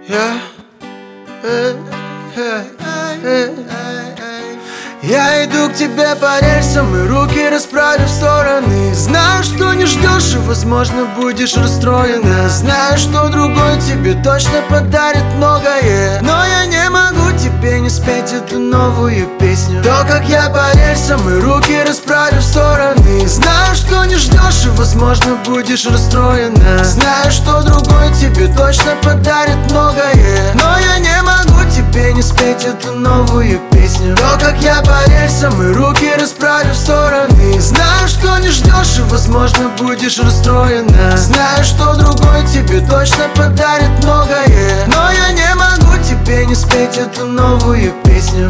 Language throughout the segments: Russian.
Я иду к тебе по рельсам и руки расправлю в стороны. Знаю, что не ждешь и, возможно, будешь расстроена. Знаю, что другой тебе точно подарит многое, но я не могу тебе не спеть эту новую песню. То, как я по рельсам и руки расправлю в стороны. Знаю, что не ждешь и, возможно, будешь расстроена. Знаю, что другой тебе точно подарит многое, но я не могу тебе не спеть эту новую песню. То, как я по рельсам и руки расправлю в стороны. Знаю, что не ждешь и, возможно, будешь расстроена. Знаю, что другой тебе точно подарит многое, но я не могу тебе не спеть эту новую песню.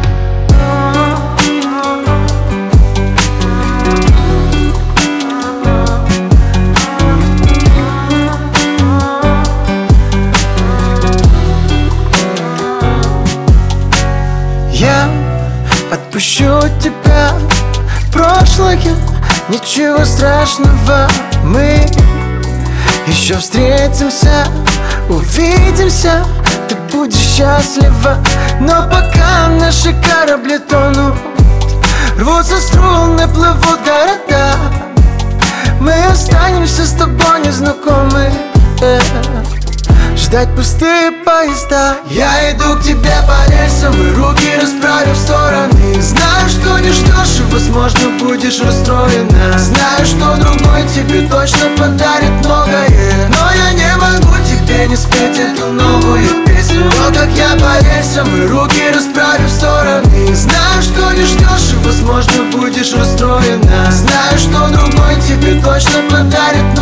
Я отпущу тебя в прошлое, ничего страшного. Мы еще встретимся, увидимся, ты будешь счастлива. Но пока наши корабли тонут, рвутся струны, плывут города, мы останемся с тобой незнакомы. Ждать пустые поезда. Я иду к тебе по рельсам и руки расправлю в стороны. Знаю, что не ждешь и, возможно, будешь расстроена. Знаю, что другой тебе точно подарит многое, но я не могу тебе не спеть эту новую песню. То, как я по рельсам и руки расправлю в стороны. Знаю, что не ждешь и, возможно, будешь расстроена. Знаю, что другой тебе точно подарит